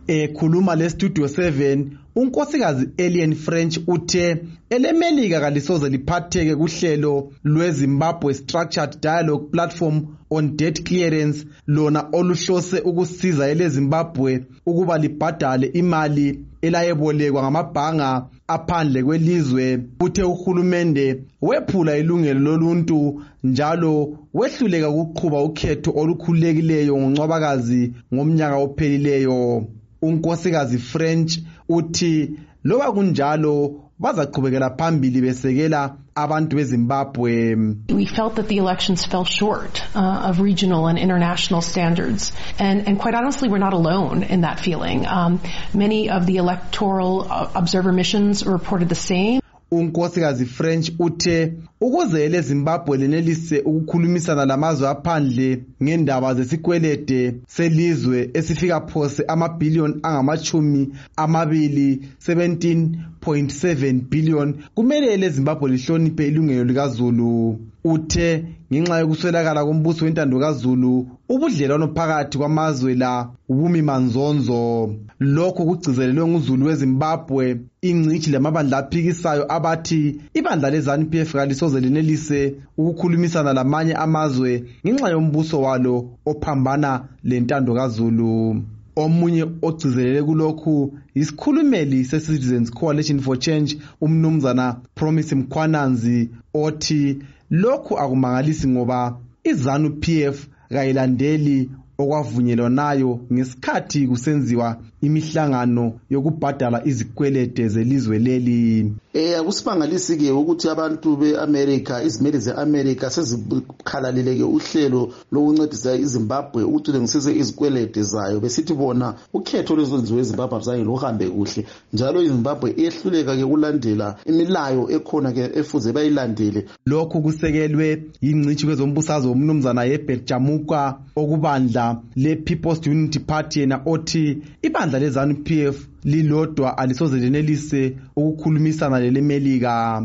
Ekhuluma le-Studio 7, unkosikazi Ellen French uthe elemelika kalisoze liphatheke kuhlelo lweZimbabwe Structured Dialogue Platform on Debt Clearance lona oluhlose ukusiza eleZimbabwe ukuba libhadale imali elayebolekwa ngamabhanga aphandle kwelizwe. Uthe uhulumende wephula ilungelo loluntu njalo wehluleka ukuqhuba ukhetho olukhululekileyo ngoNcwabakazi ngomnyaka ophelileyo. Unkosikazi French uthi loba kunjalo bazaqhubekela phambili besekela abantu beZimbabwe. We felt that the elections fell short of regional and international standards, and quite honestly, we're not alone in that feeling. Many of the electoral observer missions reported the same. Unkosikazi French uthe ukuze eleZimbabwe lenelise ukukhulumisana lamazwe aphandle ngendaba zesikwelede selizwe esifika phose amabhillion angamachumi amabili 17.7 billion kumele eleZimbabwe lihloniphe ilungelo likaZulu. Uthe ngenxa yokuswelakala kombuso wentando kaZulu ubudlelwano phakathi kwamazwe la ubumi manzonzo. Lokho kugcizelelwe nguZulu weZimbabwe, ingcithi lamabandla aphikisayo abathi ibandla leZANU-PF kalisoze lenelise ukukhulumisana lamanye amazwe ngenxa yombuso walo ophambana lentando kaZulu. Omunye ogcizelele kulokhu isikhulumeli se-Citizens Coalition for Change umnumzana Promise Mkhwananzi othi lokhu akumangalisi ngoba iZANU-PF kayilandeli okwavunyelwanayo ngesikhathi kusenziwa imihlangano yokubhadala izikwelede zelizwe leli. Akusimangalisi ke ukuthi abantu beAmerica, izimeli zeAmerica sezikhalalile ke uhlelo lokuncedisa iZimbabwe ukuthi lengisise izikwelede zayo, besithi bona ukhetho lwezwenziwe eZimbabwe zange luhambe kuhle njalo iZimbabwe ehluleka ke kulandela imilayo ekhona ke efuze bayilandele. Lokhu kusekelwe yingcithi kwezombusazwe umnumzana Herbert Jamuka okubandla le-People's Unity Party yena othi ibandla leZANU-PF lilodwa alisoze lenelise ukukhulumisana lelemelika.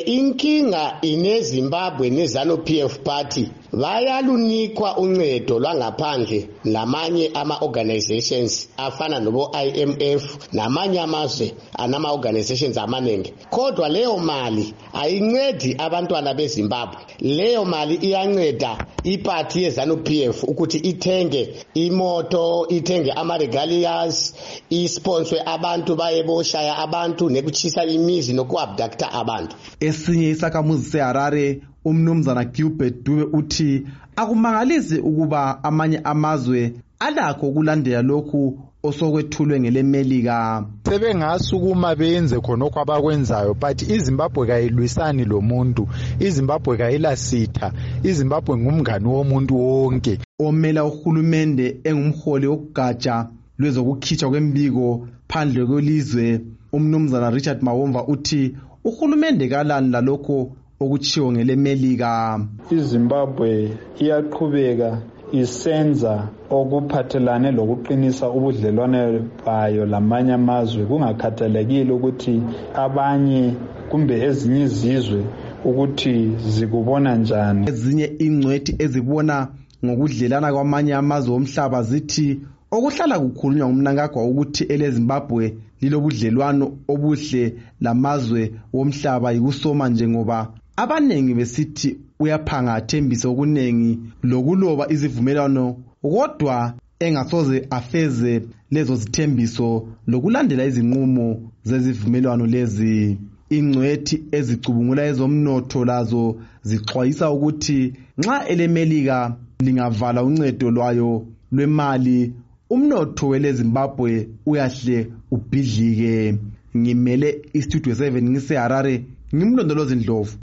Inkinga ineZimbabwe neZANU-PF party bayalunikwa uncedo lwangaphandle namanye ama-organizations afana nobo IMF namanye amazwe anama-organizations amaningi. Kodwa leyo mali ayincedi abantwana beZimbabwe. Leyo mali iyanceda iparty yeZANU-PF ukuthi ithenge imoto, ithenge ama-regalias, isponswe abantu bayeboshaya abantu nekuchisa imizi nokuabducta abantu. Esinye isakhamuzi seHarare umnumzana Gilbert Dube uthi akumangalisi ukuba amanye amazwe alakho ukulandela lokhu osokwethulwe ngelemelika. Sebengasukuma benze khonokho abakwenzayo, but iZimbabwe kayilwisani lomuntu, iZimbabwe kayilasitha, iZimbabwe ngumngani womuntu wonke. Omela uhulumende engumholi wokugatsha lwezokukhitshwa kwembiko phandle kwelizwe umnumzana Richard Mawomva uthi uhulumende kalani lalokho okuchiwo ngelemelika. iZimbabwe iyaqhubeka isenza okuphathelane lokuqinisa ubudlelwane bayo lamanye amazwe kungakhathalekile ukuthi abanye kumbe ezinye izizwe ukuthi zikubona njani. Ezinye ingcwethi ezibona ngokudlelana kwamanye amazwe omhlaba zithi okuhlala kukhulunywa ngumnankagwa ukuthi eleZimbabwe lilobudlelwano obuhle lamazwe womhlaba yikusoma njengoba abanengi besithi uyaphanga athembise okunengi lokuloba izivumelwano kodwa engasoze afeze lezo zithembiso lokulandela izinqumo zezivumelwano lezi. Ingcwethi ezicubungula ezomnotho lazo zixwayisa ukuthi nxa elemelika lingavala uncedo lwayo lwemali umnotho weleZimbabwe uyahle ubhidlike. Ngimele iStudio 7 ngiseHarare ngimlondolozi Ndlovu.